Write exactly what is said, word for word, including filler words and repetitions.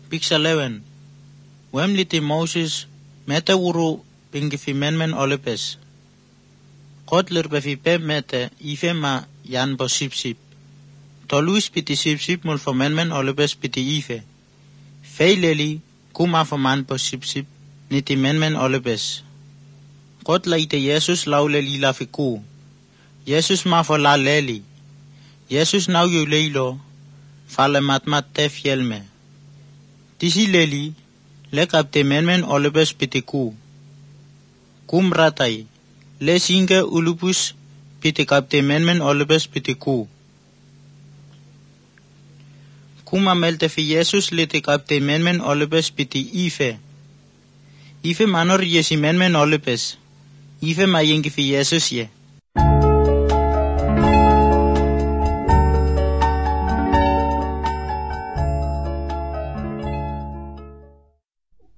Pixaleven. Wemliti Moses mete uru pingifi menmen olipes. Kotler befipe mete ife ma yan bo sip-sip. Toluis piti sip-sip mul for menmen olipes piti ife. Feileli kuma for man bo sip-sip niti menmen olipes. Kotla ite Jesus lauleli la fiku. Jesus ma for la leli. Jesus nau yu leilo fale matmat te fielme. Tisi leli le kapte menmen olipes piti ku. Kum ratai le singe ulupus piti kapte menmen olipes piti ku. Kuma melte fi Jesus liti kapte menmen olipes piti ife. Ife manor yesi menmen olipes. Ife ma yengi fi Jesus ye.